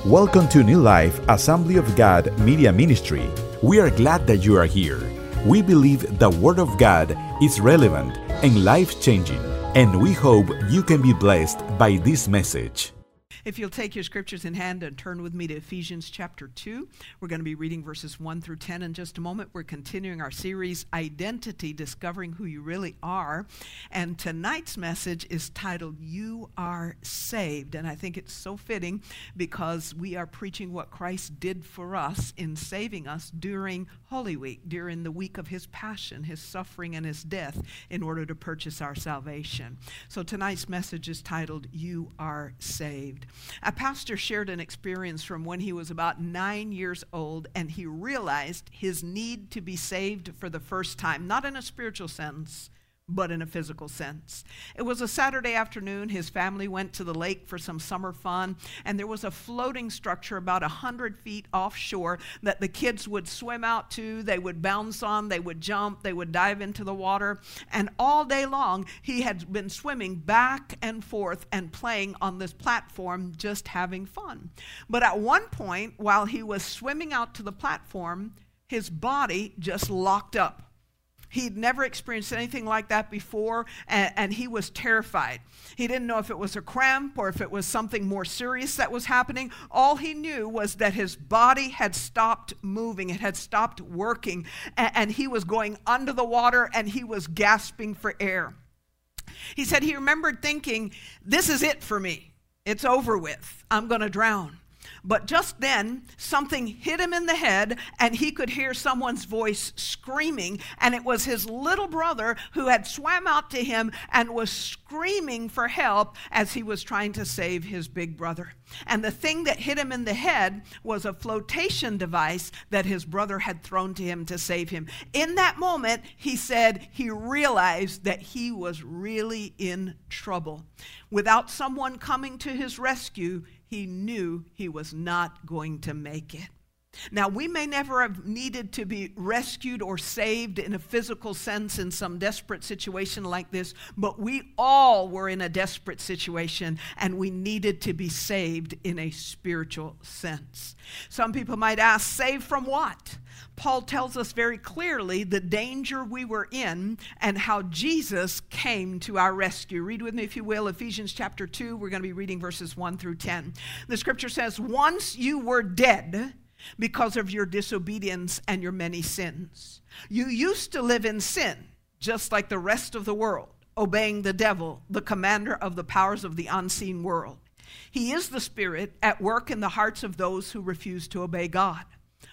Welcome to New Life Assembly of God Media Ministry. We are glad that you are here. We believe the Word of God is relevant and life-changing, and we hope you can be blessed by this message. If you'll take your scriptures in hand and turn with me to Ephesians chapter 2, we're going to be reading verses 1 through 10 in just a moment. We're continuing our series, Identity, Discovering Who You Really Are. And tonight's message is titled, You Are Saved. And I think it's so fitting because we are preaching what Christ did for us in saving us during Holy Week, during the week of his passion, his suffering, and his death in order to purchase our salvation. So tonight's message is titled, You Are Saved. A pastor shared an experience from when he was about 9 years old, and he realized his need to be saved for the first time, not in a spiritual sense, but in a physical sense. It was a Saturday afternoon. His family went to the lake for some summer fun, and there was a floating structure about 100 feet offshore that the kids would swim out to. They would bounce on, they would jump, they would dive into the water, and all day long he had been swimming back and forth and playing on this platform, just having fun. But at one point, while he was swimming out to the platform, his body just locked up. He'd never experienced anything like that before, and he was terrified. He didn't know if it was a cramp or if it was something more serious that was happening. All he knew was that his body had stopped moving. It had stopped working, and he was going under the water, and he was gasping for air. He said he remembered thinking, this is it for me. It's over with. I'm going to drown. But just then, something hit him in the head, and he could hear someone's voice screaming, and it was his little brother who had swam out to him and was screaming for help as he was trying to save his big brother. And the thing that hit him in the head was a flotation device that his brother had thrown to him to save him. In that moment, he said he realized that he was really in trouble. Without someone coming to his rescue, he knew he was not going to make it. Now, we may never have needed to be rescued or saved in a physical sense in some desperate situation like this, but we all were in a desperate situation, and we needed to be saved in a spiritual sense. Some people might ask, saved from what? Paul tells us very clearly the danger we were in and how Jesus came to our rescue. Read with me, if you will, Ephesians chapter 2. We're going to be reading verses 1 through 10. The scripture says, once you were dead because of your disobedience and your many sins. You used to live in sin, just like the rest of the world, obeying the devil, the commander of the powers of the unseen world. He is the spirit at work in the hearts of those who refuse to obey God.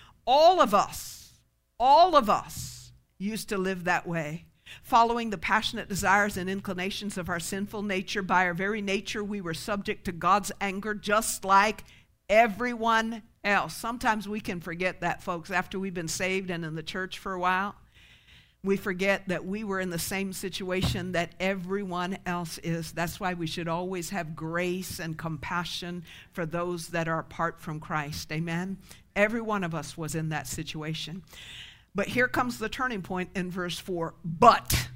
All of us used to live that way, following the passionate desires and inclinations of our sinful nature. By our very nature, we were subject to God's anger, just like everyone else. Sometimes we can forget that, folks, after we've been saved and in the church for a while. We forget that we were in the same situation that everyone else is. That's why we should always have grace and compassion for those that are apart from Christ. Amen? Every one of us was in that situation. But here comes the turning point in verse 4. But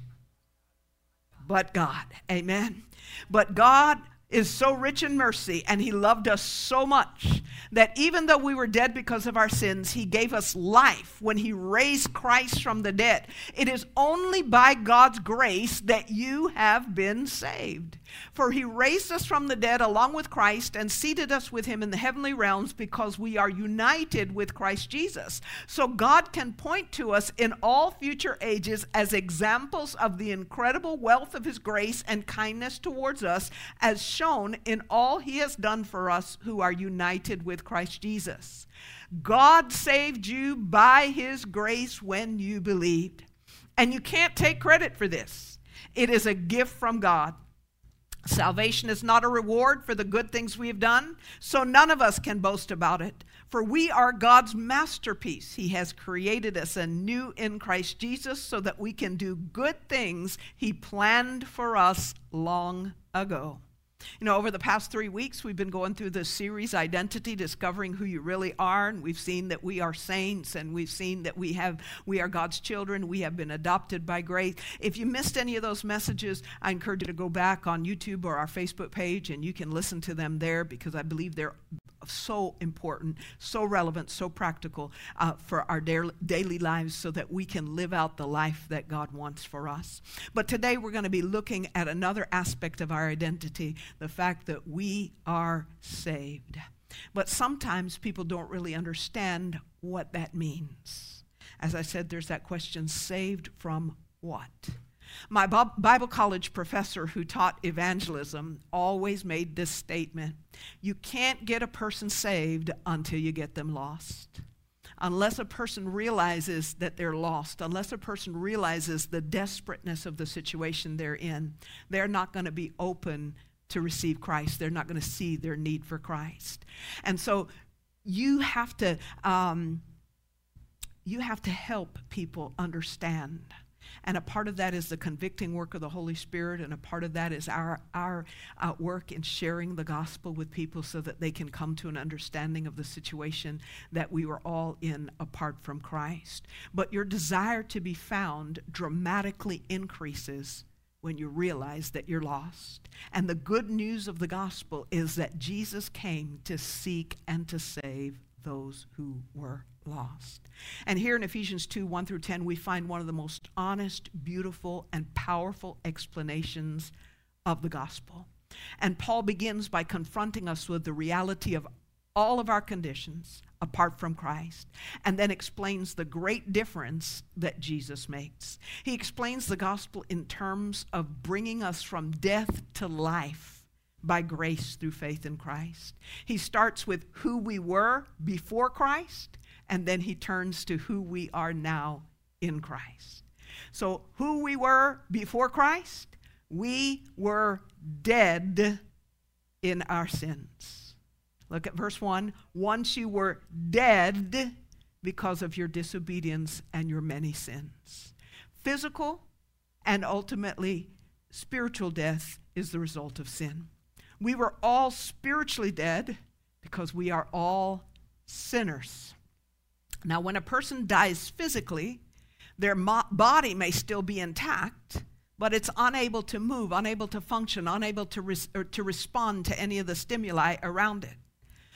God. Amen? But God is so rich in mercy, and he loved us so much that even though we were dead because of our sins, he gave us life when he raised Christ from the dead. It is only by God's grace that you have been saved. For he raised us from the dead along with Christ and seated us with him in the heavenly realms because we are united with Christ Jesus. So God can point to us in all future ages as examples of the incredible wealth of his grace and kindness towards us, as shown in all he has done for us who are united with Christ Jesus. God saved you by his grace when you believed. And you can't take credit for this. It is a gift from God. Salvation is not a reward for the good things we have done, so none of us can boast about it. For we are God's masterpiece. He has created us anew in Christ Jesus so that we can do good things he planned for us long ago. You know, over the past 3 weeks, we've been going through this series, Identity, Discovering Who You Really Are, and we've seen that we are saints, and we've seen that we are God's children. We have been adopted by grace. If you missed any of those messages, I encourage you to go back on YouTube or our Facebook page, and you can listen to them there because I believe they're so important, so relevant, so practical for our daily lives so that we can live out the life that God wants for us. But today we're going to be looking at another aspect of our identity, the fact that we are saved. But sometimes people don't really understand what that means. As I said, there's that question, saved from what? My Bible college professor who taught evangelism always made this statement: you can't get a person saved until you get them lost. Unless a person realizes that they're lost, unless a person realizes the desperateness of the situation they're in, they're not going to be open to receive Christ. They're not going to see their need for Christ. And so you have to help people understand. And a part of that is the convicting work of the Holy Spirit, and a part of that is our work in sharing the gospel with people so that they can come to an understanding of the situation that we were all in apart from Christ. But your desire to be found dramatically increases when you realize that you're lost. And the good news of the gospel is that Jesus came to seek and to save those who were lost. And here in Ephesians 2, 1 through 10, we find one of the most honest, beautiful, and powerful explanations of the gospel. And Paul begins by confronting us with the reality of all of our conditions apart from Christ, and then explains the great difference that Jesus makes. He explains the gospel in terms of bringing us from death to life by grace through faith in Christ. He starts with who we were before Christ, and then he turns to who we are now in Christ. So who we were before Christ, we were dead in our sins. Look at verse 1. Once you were dead because of your disobedience and your many sins. Physical and ultimately spiritual death is the result of sin. We were all spiritually dead because we are all sinners. Now, when a person dies physically, their body may still be intact, but it's unable to move, unable to function, unable to respond to any of the stimuli around it.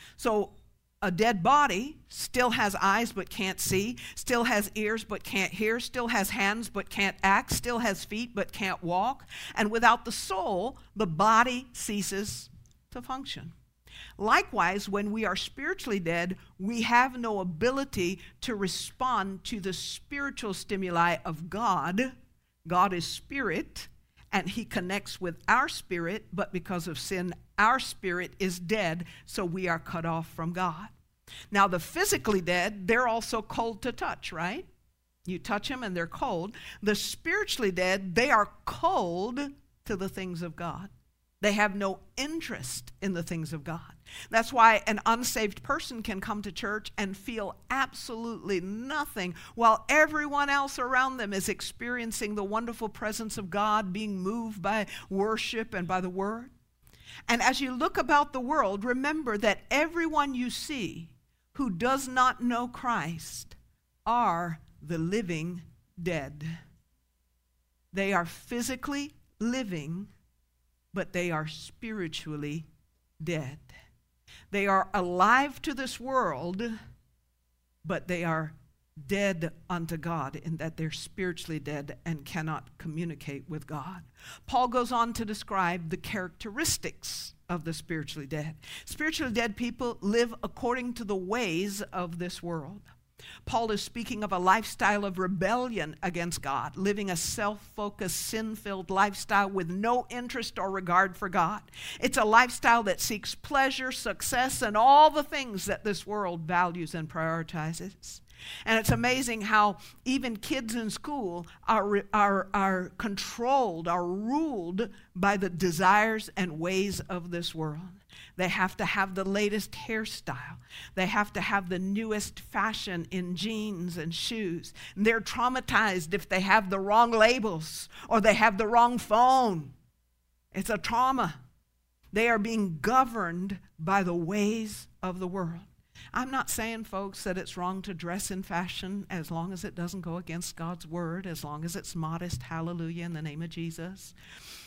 So a dead body still has eyes but can't see, still has ears but can't hear, still has hands but can't act, still has feet but can't walk. And without the soul, the body ceases to function. Likewise, when we are spiritually dead, we have no ability to respond to the spiritual stimuli of God. God is spirit, and he connects with our spirit, but because of sin, our spirit is dead, so we are cut off from God. Now, the physically dead, they're also cold to touch, right? You touch them and they're cold. The spiritually dead, they are cold to the things of God. They have no interest in the things of God. That's why an unsaved person can come to church and feel absolutely nothing while everyone else around them is experiencing the wonderful presence of God, being moved by worship and by the word. And as you look about the world, remember that everyone you see who does not know Christ are the living dead. They are physically living, but they are spiritually dead. They are alive to this world, but they are dead unto God in that they're spiritually dead and cannot communicate with God. Paul goes on to describe the characteristics of the spiritually dead. Spiritually dead people live according to the ways of this world. Paul is speaking of a lifestyle of rebellion against God, living a self-focused, sin-filled lifestyle with no interest or regard for God. It's a lifestyle that seeks pleasure, success, and all the things that this world values and prioritizes. And it's amazing how even kids in school are controlled, are ruled by the desires and ways of this world. They have to have the latest hairstyle. They have to have the newest fashion in jeans and shoes. And they're traumatized if they have the wrong labels or they have the wrong phone. It's a trauma. They are being governed by the ways of the world. I'm not saying, folks, that it's wrong to dress in fashion as long as it doesn't go against God's word, as long as it's modest, hallelujah, in the name of Jesus.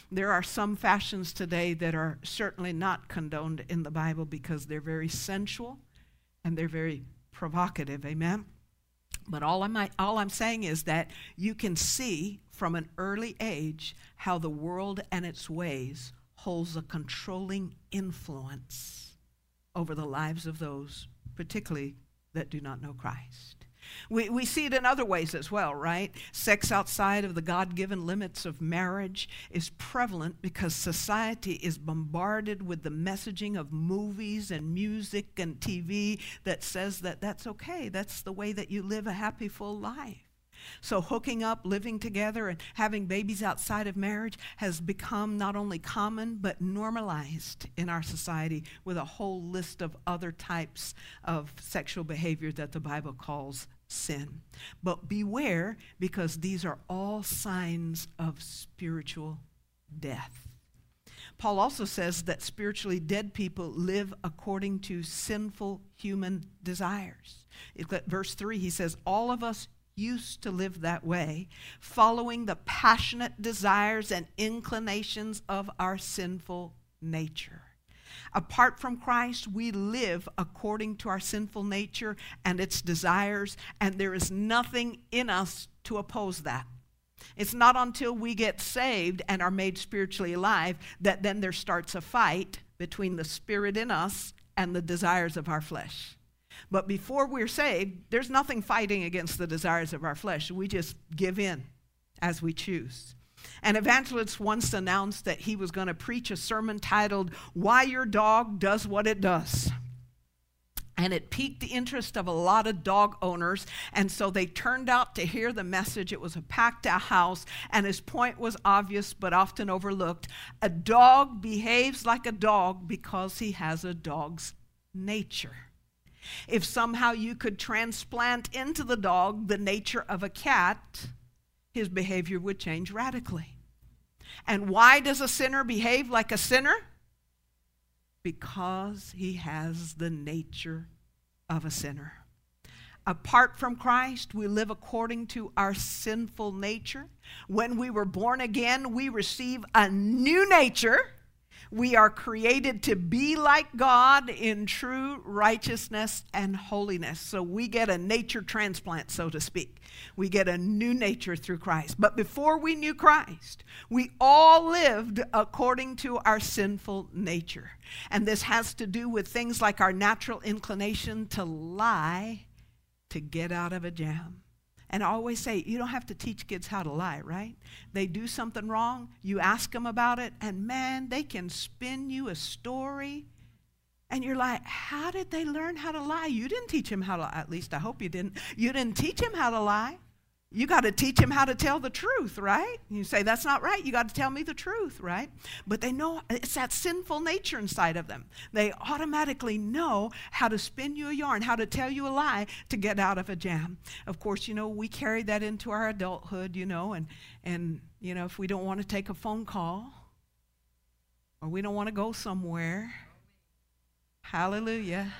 There are some fashions today that are certainly not condoned in the Bible because they're very sensual and they're very provocative. Amen? But all I'm saying is that you can see from an early age how the world and its ways holds a controlling influence over the lives of those, particularly that do not know Christ. We see it in other ways as well, right? Sex outside of the God-given limits of marriage is prevalent because society is bombarded with the messaging of movies and music and TV that says that that's okay. That's the way that you live a happy, full life. So hooking up, living together, and having babies outside of marriage has become not only common, but normalized in our society with a whole list of other types of sexual behavior that the Bible calls sin. But beware, because these are all signs of spiritual death. Paul also says that spiritually dead people live according to sinful human desires. Verse 3, he says, all of us used to live that way, following the passionate desires and inclinations of our sinful nature. Apart from Christ, we live according to our sinful nature and its desires, and there is nothing in us to oppose that. It's not until we get saved and are made spiritually alive that then there starts a fight between the spirit in us and the desires of our flesh. But before we're saved, there's nothing fighting against the desires of our flesh. We just give in as we choose. An evangelist once announced that he was going to preach a sermon titled, Why Your Dog Does What It Does. And it piqued the interest of a lot of dog owners, and so they turned out to hear the message. It was a packed house, and his point was obvious but often overlooked. A dog behaves like a dog because he has a dog's nature. If somehow you could transplant into the dog the nature of a cat, his behavior would change radically. And why does a sinner behave like a sinner? Because he has the nature of a sinner. Apart from Christ, we live according to our sinful nature. When we were born again, we receive a new nature. We are created to be like God in true righteousness and holiness. So we get a nature transplant, so to speak. We get a new nature through Christ. But before we knew Christ, we all lived according to our sinful nature. And this has to do with things like our natural inclination to lie to get out of a jam. And I always say, you don't have to teach kids how to lie, right? They do something wrong, you ask them about it, and man, they can spin you a story. And you're like, how did they learn how to lie? You didn't teach them how to lie. At least I hope you didn't. You didn't teach him how to lie. You got to teach him how to tell the truth, right? You say, that's not right. You got to tell me the truth, right? But they know it's that sinful nature inside of them. They automatically know how to spin you a yarn, how to tell you a lie to get out of a jam. Of course, we carry that into our adulthood, and if we don't want to take a phone call or we don't want to go somewhere, hallelujah,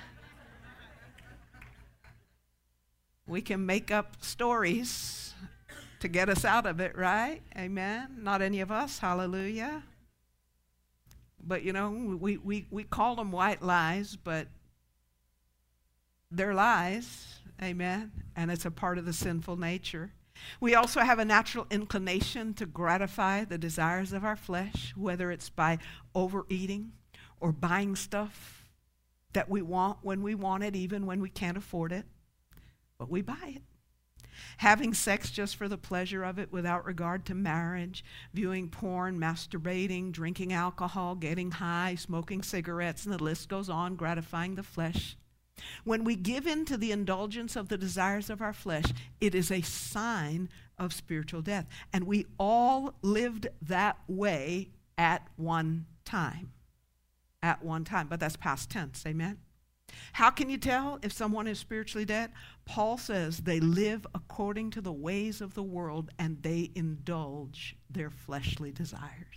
we can make up stories to get us out of it, right? Amen. Not any of us, hallelujah. But we call them white lies, but they're lies, amen. And it's a part of the sinful nature. We also have a natural inclination to gratify the desires of our flesh, whether it's by overeating or buying stuff that we want when we want it, even when we can't afford it. But we buy it. Having sex just for the pleasure of it without regard to marriage, viewing porn, masturbating, drinking alcohol, getting high, smoking cigarettes, and the list goes on, gratifying the flesh. When we give in to the indulgence of the desires of our flesh, it is a sign of spiritual death. And we all lived that way at one time. At one time. But that's past tense, amen? How can you tell if someone is spiritually dead? Paul says they live according to the ways of the world and they indulge their fleshly desires.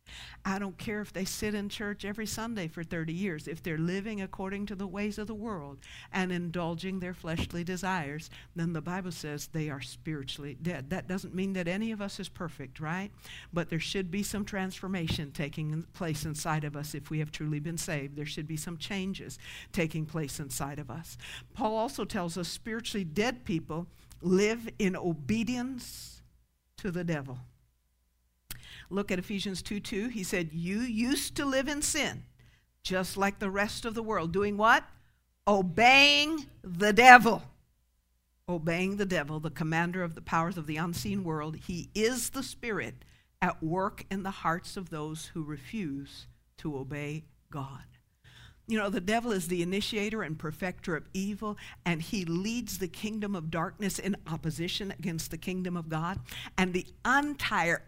I don't care if they sit in church every Sunday for 30 years. If they're living according to the ways of the world and indulging their fleshly desires, then the Bible says they are spiritually dead. That doesn't mean that any of us is perfect, right? But there should be some transformation taking place inside of us if we have truly been saved. There should be some changes taking place inside of us. Paul also tells us spiritually dead people live in obedience to the devil. Look at Ephesians 2:2. He said, you used to live in sin, just like the rest of the world. Doing what? Obeying the devil. Obeying the devil, the commander of the powers of the unseen world. He is the spirit at work in the hearts of those who refuse to obey God. You know, the devil is the initiator and perfecter of evil, and he leads the kingdom of darkness in opposition against the kingdom of God. And the entire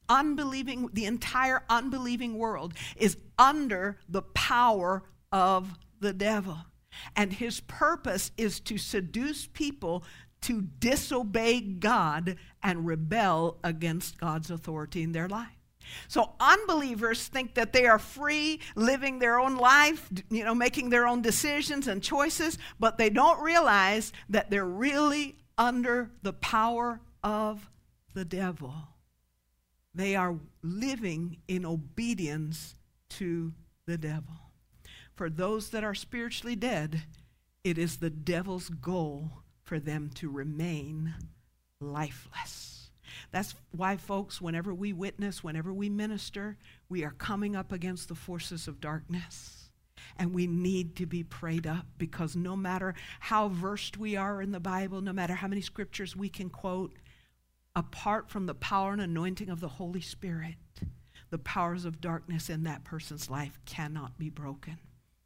unbelieving world is under the power of the devil. And his purpose is to seduce people to disobey God and rebel against God's authority in their life. So unbelievers think that they are free, living their own life, making their own decisions and choices, but they don't realize that they're really under the power of the devil. They are living in obedience to the devil. For those that are spiritually dead, it is the devil's goal for them to remain lifeless. That's why, folks, whenever we witness, whenever we minister, we are coming up against the forces of darkness. And we need to be prayed up, because no matter how versed we are in the Bible, no matter how many scriptures we can quote, apart from the power and anointing of the Holy Spirit, the powers of darkness in that person's life cannot be broken.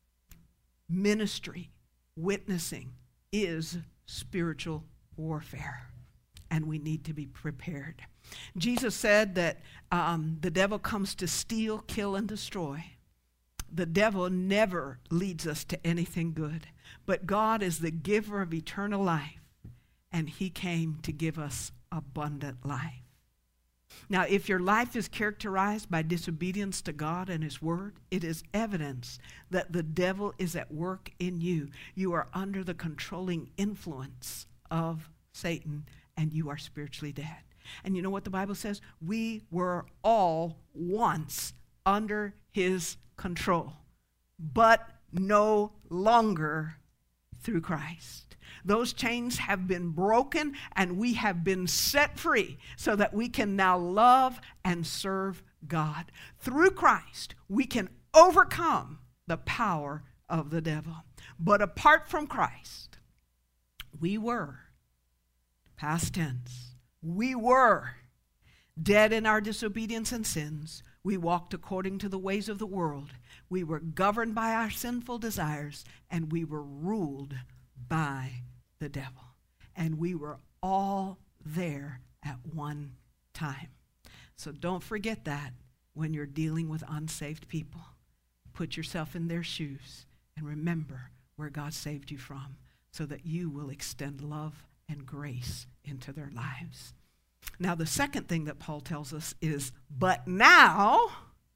Ministry, witnessing, is spiritual warfare, and we need to be prepared. Jesus said that the devil comes to steal, kill, and destroy. The devil never leads us to anything good, but God is the giver of eternal life, and he came to give us abundant life. Now, if your life is characterized by disobedience to God and his word, it is evidence that the devil is at work in you. You are under the controlling influence of Satan, and you are spiritually dead. And you know what the Bible says? We were all once under his control, but no longer through Christ. Those chains have been broken, and we have been set free so that we can now love and serve God. Through Christ, we can overcome the power of the devil. But apart from Christ, we were, past tense, we were dead in our disobedience and sins. We walked according to the ways of the world. We were governed by our sinful desires, and we were ruled by the devil. And we were all there at one time. So don't forget that when you're dealing with unsaved people. Put yourself in their shoes and remember where God saved you from, so that you will extend love and grace into their lives. Now, the second thing that Paul tells us is, but now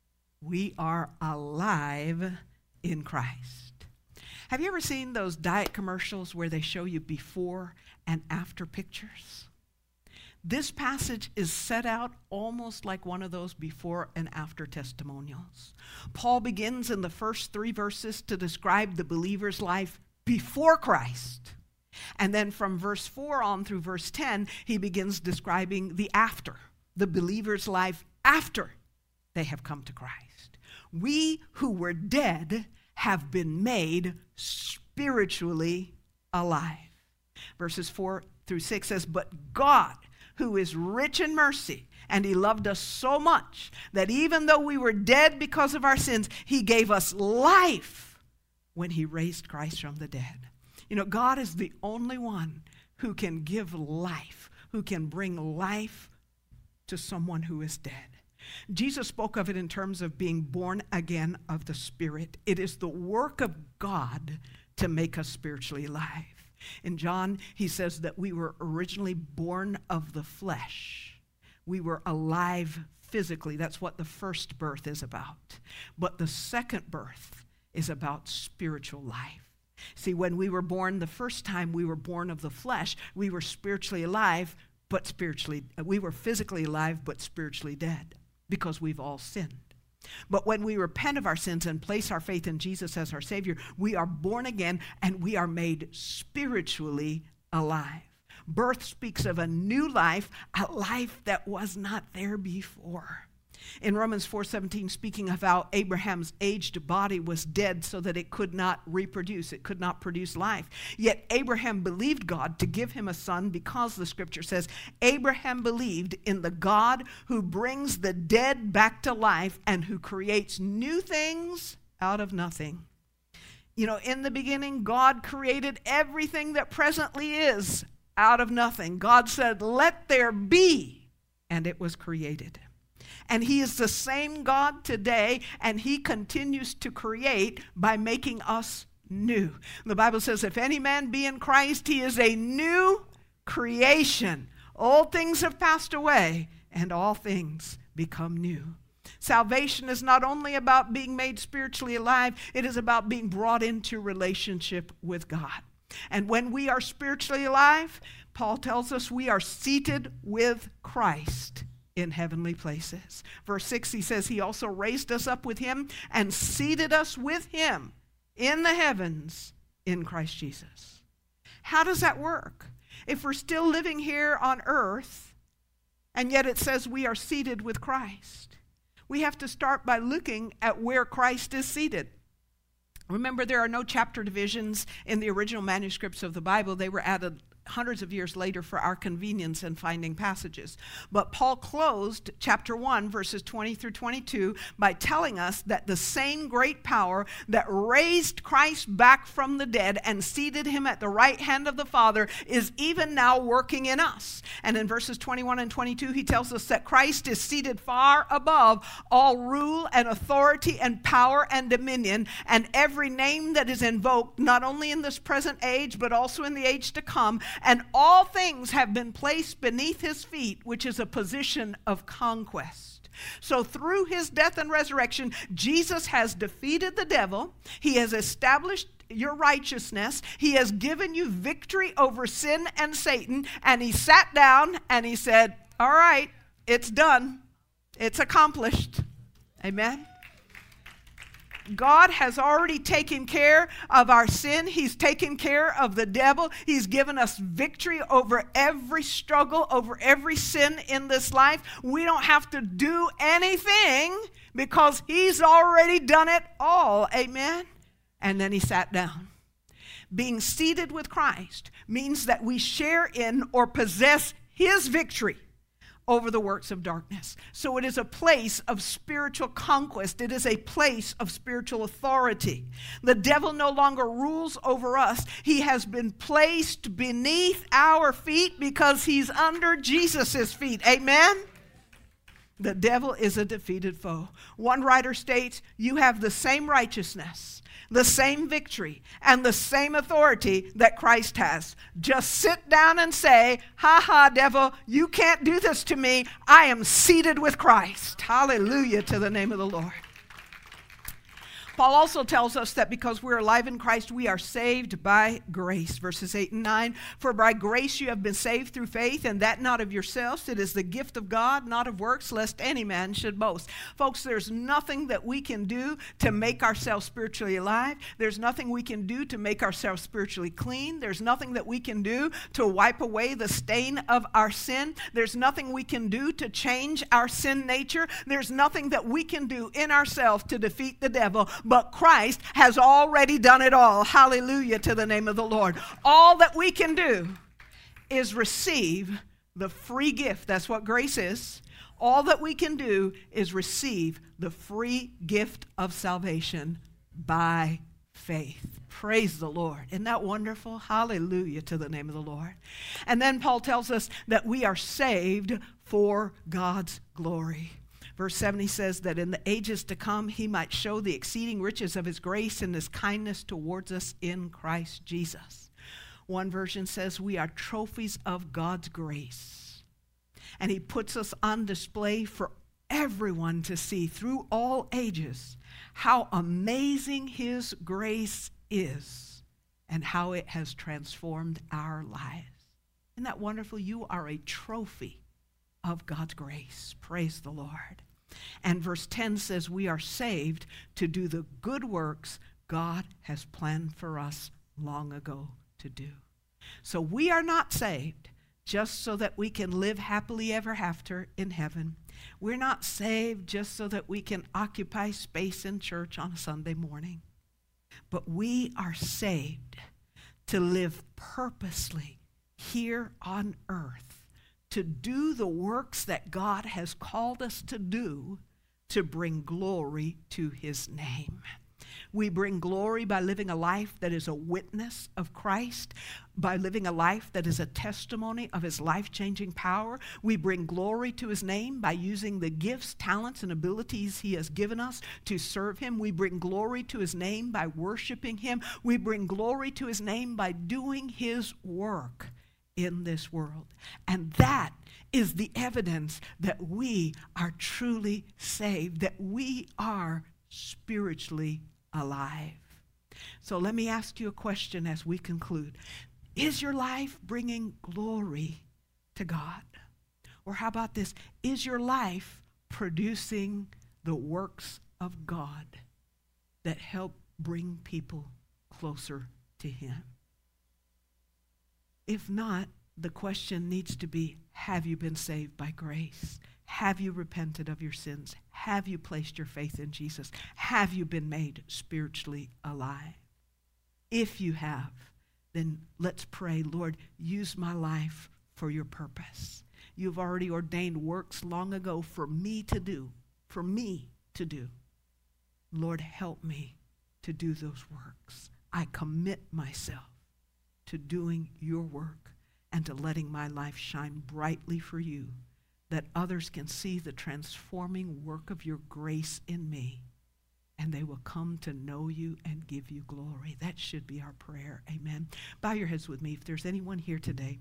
we are alive in Christ. Have you ever seen those diet commercials where they show you before and after pictures? This passage is set out almost like one of those before and after testimonials. Paul begins in the first 3 verses to describe the believer's life before Christ. And then from verse 4 on through verse 10, he begins describing the after, the believer's life after they have come to Christ. We who were dead have been made spiritually alive. Verses 4 through 6 says, but God, who is rich in mercy, and he loved us so much that even though we were dead because of our sins, he gave us life when he raised Christ from the dead. You know, God is the only one who can give life, who can bring life to someone who is dead. Jesus spoke of it in terms of being born again of the Spirit. It is the work of God to make us spiritually alive. In John, he says that we were originally born of the flesh. We were alive physically. That's what the first birth is about. But the second birth is about spiritual life. See, when we were born the first time, we were born of the flesh. We were spiritually alive, but we were physically alive, but spiritually dead, because we've all sinned. But when we repent of our sins and place our faith in Jesus as our Savior, we are born again and we are made spiritually alive. Birth speaks of a new life, a life that was not there before. In Romans 4:17, speaking of how Abraham's aged body was dead so that it could not reproduce, it could not produce life. Yet Abraham believed God to give him a son, because the scripture says, Abraham believed in the God who brings the dead back to life and who creates new things out of nothing. You know, in the beginning, God created everything that presently is out of nothing. God said, let there be, and it was created. And he is the same God today, and he continues to create by making us new. The Bible says, if any man be in Christ, he is a new creation. Old things have passed away, and all things become new. Salvation is not only about being made spiritually alive, it is about being brought into relationship with God. And when we are spiritually alive, Paul tells us we are seated with Christ in heavenly places. Verse 6, he says, he also raised us up with him and seated us with him in the heavens in Christ Jesus. How does that work? If we're still living here on earth, and yet it says we are seated with Christ, we have to start by looking at where Christ is seated. Remember, there are no chapter divisions in the original manuscripts of the Bible. They were added hundreds of years later for our convenience in finding passages. But Paul closed chapter 1, verses 20 through 22, by telling us that the same great power that raised Christ back from the dead and seated him at the right hand of the Father is even now working in us. And in verses 21 and 22, he tells us that Christ is seated far above all rule and authority and power and dominion, and every name that is invoked, not only in this present age, but also in the age to come. And all things have been placed beneath his feet, which is a position of conquest. So through his death and resurrection, Jesus has defeated the devil. He has established your righteousness. He has given you victory over sin and Satan. And he sat down and he said, all right, it's done. It's accomplished. Amen. God has already taken care of our sin. He's taken care of the devil. He's given us victory over every struggle, over every sin in this life. We don't have to do anything because he's already done it all. Amen? And then he sat down. Being seated with Christ means that we share in or possess his victory over the works of darkness. So it is a place of spiritual conquest. It is a place of spiritual authority. The devil no longer rules over us. He has been placed beneath our feet because he's under Jesus' feet. Amen? The devil is a defeated foe. One writer states, you have the same righteousness, the same victory, and the same authority that Christ has. Just sit down and say, ha ha, devil, you can't do this to me. I am seated with Christ. Hallelujah to the name of the Lord. Paul also tells us that because we're alive in Christ, we are saved by grace. Verses 8 and 9, for by grace you have been saved through faith, and that not of yourselves. It is the gift of God, not of works, lest any man should boast. Folks, there's nothing that we can do to make ourselves spiritually alive. There's nothing we can do to make ourselves spiritually clean. There's nothing that we can do to wipe away the stain of our sin. There's nothing we can do to change our sin nature. There's nothing that we can do in ourselves to defeat the devil. But Christ has already done it all. Hallelujah to the name of the Lord. All that we can do is receive the free gift. That's what grace is. All that we can do is receive the free gift of salvation by faith. Praise the Lord. Isn't that wonderful? Hallelujah to the name of the Lord. And then Paul tells us that we are saved for God's glory. Verse 7, he says that in the ages to come, he might show the exceeding riches of his grace and his kindness towards us in Christ Jesus. One version says we are trophies of God's grace. And he puts us on display for everyone to see through all ages how amazing his grace is and how it has transformed our lives. Isn't that wonderful? You are a trophy of God's grace. Praise the Lord. And verse 10 says we are saved to do the good works God has planned for us long ago to do. So we are not saved just so that we can live happily ever after in heaven. We're not saved just so that we can occupy space in church on a Sunday morning. But we are saved to live purposely here on earth, to do the works that God has called us to do, to bring glory to his name. We bring glory by living a life that is a witness of Christ, by living a life that is a testimony of his life-changing power. We bring glory to his name by using the gifts, talents, and abilities he has given us to serve him. We bring glory to his name by worshiping him. We bring glory to his name by doing his work in this world. And that is the evidence that we are truly saved, that we are spiritually alive. So let me ask you a question as we conclude. Is your life bringing glory to God? Or how about this? Is your life producing the works of God that help bring people closer to him? If not, the question needs to be, have you been saved by grace? Have you repented of your sins? Have you placed your faith in Jesus? Have you been made spiritually alive? If you have, then let's pray, Lord, use my life for your purpose. You've already ordained works long ago for me to do, Lord, help me to do those works. I commit myself to doing your work and to letting my life shine brightly for you, that others can see the transforming work of your grace in me, and they will come to know you and give you glory. That should be our prayer. Amen. Bow your heads with me. If there's anyone here today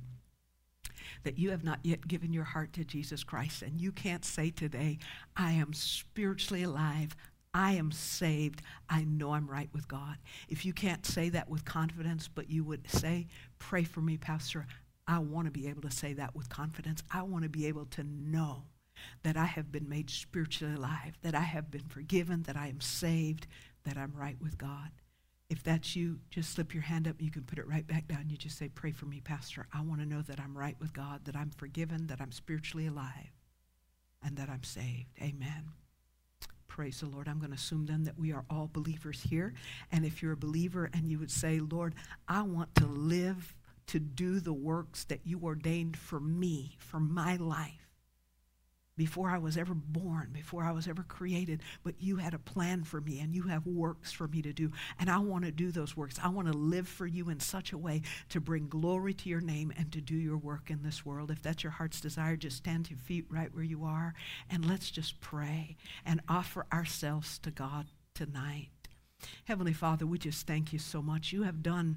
that you have not yet given your heart to Jesus Christ, and you can't say today, I am spiritually alive, I am saved, I know I'm right with God. If you can't say that with confidence, but you would say, pray for me, Pastor, I want to be able to say that with confidence. I want to be able to know that I have been made spiritually alive, that I have been forgiven, that I am saved, that I'm right with God. If that's you, just slip your hand up. You can put it right back down. You just say, pray for me, Pastor. I want to know that I'm right with God, that I'm forgiven, that I'm spiritually alive, and that I'm saved. Amen. Praise the Lord. I'm going to assume then that we are all believers here. And if you're a believer and you would say, Lord, I want to live to do the works that you ordained for me, for my life, before I was ever born, before I was ever created, but you had a plan for me and you have works for me to do, and I want to do those works. I want to live for you in such a way to bring glory to your name and to do your work in this world. If that's your heart's desire, just stand to your feet right where you are, and let's just pray and offer ourselves to God tonight. Heavenly Father, we just thank you so much. You have done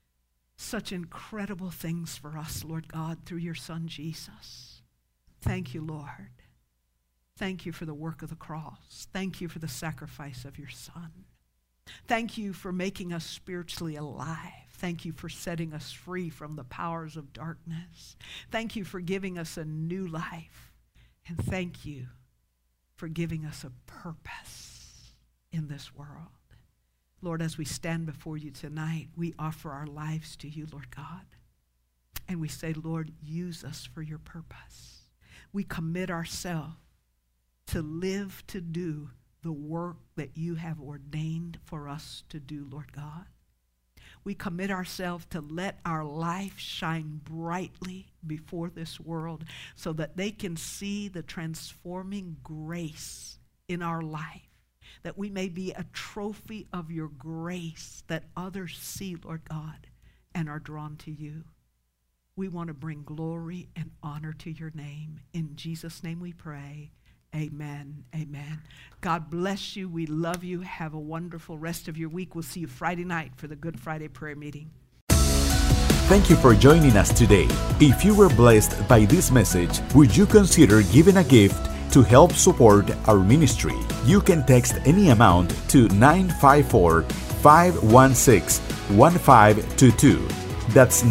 such incredible things for us, Lord God, through your Son, Jesus. Thank you, Lord. Thank you for the work of the cross. Thank you for the sacrifice of your Son. Thank you for making us spiritually alive. Thank you for setting us free from the powers of darkness. Thank you for giving us a new life. And thank you for giving us a purpose in this world. Lord, as we stand before you tonight, we offer our lives to you, Lord God. And we say, Lord, use us for your purpose. We commit ourselves to live to do the work that you have ordained for us to do, Lord God. We commit ourselves to let our life shine brightly before this world so that they can see the transforming grace in our life, that we may be a trophy of your grace that others see, Lord God, and are drawn to you. We want to bring glory and honor to your name. In Jesus' name we pray. Amen. Amen. God bless you. We love you. Have a wonderful rest of your week. We'll see you Friday night for the Good Friday prayer meeting. Thank you for joining us today. If you were blessed by this message, would you consider giving a gift To help support our ministry, you can text any amount to 954-516-1522. That's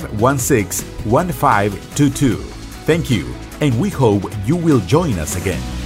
954-516-1522. Thank you, and we hope you will join us again.